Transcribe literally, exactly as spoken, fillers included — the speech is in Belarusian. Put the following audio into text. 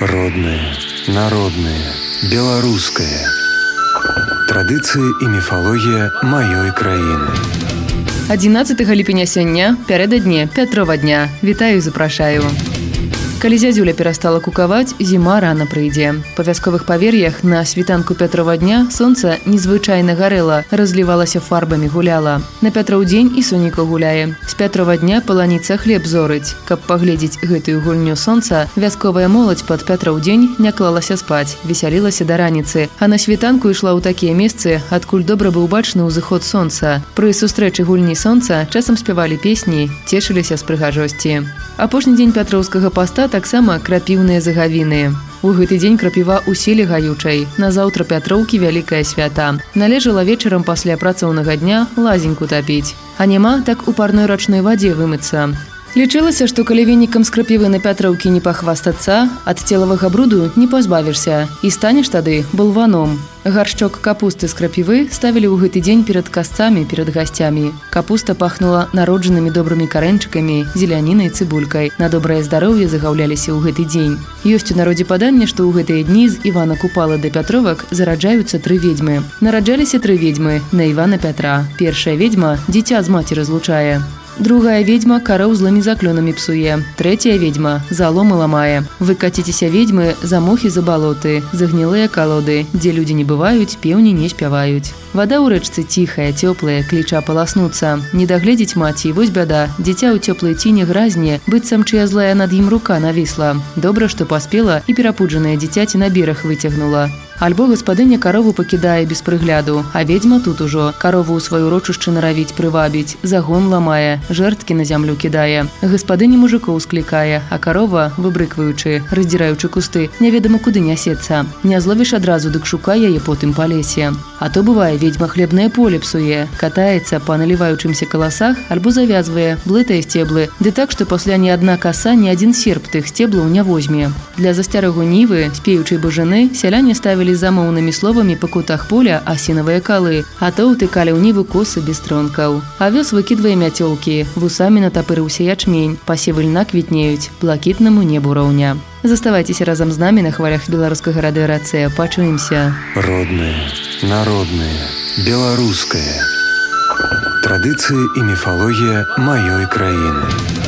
Родное, народное, беларускае. Традыцыі і міфалогія маёй краіны. адзінаццатага ліпеня сёння, пярэдадні Пятрова дня. Вітаю і запрашаю. Калі зязюля перастала кукаваць, зіма рана прыйдзе. Па вясковых павер'ях на світанку Пятрова дня сонца незвычайна гарэла, разлівалася фарбамі, гуляла. На Пятроў дзень і сонейка гуляе. З Пятрова дня паланіца хлеб зорыць. Каб паглядзець гэтую гульню сонца, вясковая моладзь пад Пятроў дзень не клалася спаць, весялілася да раніцы, а на світанку ішла ў такія месцы, адкуль добра быў бачны ўзыход сонца. Пры сустрэчы гульні сонца часам спявалі песні, цешыліся з прыгажосці. Апошні дзень пятроўскага паста таксама крапіўныя загавіны. У гэты дзень крапіва ў селе гаючай. Назаўтра Пятроўкі вялікае свята. Належала вечарам пасля працоўнага дня лазеньку тапіць. А няма, так у парной рачной вадзе вымыцца. Лічылася, што калі венікам з крапівы на Пятроўкі не пахвастацца, ад целавага бруду не пазбавішся і станеш тады балваном. Гаршчок капусты з крапівы ставілі ў гэты дзень перад касцамі, перад гасцямі. Капуста пахнула народжанымі добрымі карэнчыкамі, зелянінай, цыбулькай. На добрае здароўе загаўляліся ў гэты дзень. Ёсць у народзе паданне, што ў гэтыя дні з Івана Купала да Пятровак зараджаюцца тры ведзьмы. Нараджаліся тры ведзьмы на Івана Пятра. Першая ведзьма дзіця з маці разлучае. Другая ведьма кароў злымі заклёнамі псуе. Трэцяя ведьма заломы ламае. Выкаціцеся ведьмы за мохі, за балоты, за гнілыя калоды, дзе людзі не бываюць, пеўні не спяваюць. Вада ў рэчцы ціхая, цёплая, кліча паласнуцца. Не дагледзець маці, вось бяда, дзіця ў цёплай ціне гразне, быццам чыя злая над ім рука навісла. Добра, што паспела і перапуджанае дзіцяці на бераг выцягнула. Альбо гаспадыня карову пакідае без прыгляду, а ведьма тут ужо. Карову ў сваю рочушчы наравіць, прывабіць, загон ламае, жэрткі на зямлю кідае. Гаспадыня мужикоў склікае, а карова, выбрыкваючы, раздзіраючы кусты, неведама куды нясецца. Не зловіш адразу, дык шукай яе потым па лесе. А то бывае, ведьма хлебнае поле псуе, катаецца па наліваючымся каласах альбо завязвае, блытае сцеблы, ды так, што пасля ні адна каса, ні адзін серп тых сцеблаў не возьме. Для засцярагу нівы, спеючай бажаны, сяляне ставілі замоўнымі словамі па кутах поля асінавыя калы, а то ўтыкалі ў нівы косы без тронкаў. Авёс выкідвае мяцёлкі, вусамі натапырыўся ячмень, пасевы льна квітнеюць, блакітнаму небу раўня. Заставайцеся разам з намі на хвалях беларускага радыё Рацыя. Пачуемся. Родное, народное, беларускае. Традыцыі і міфалогія маёй краіны.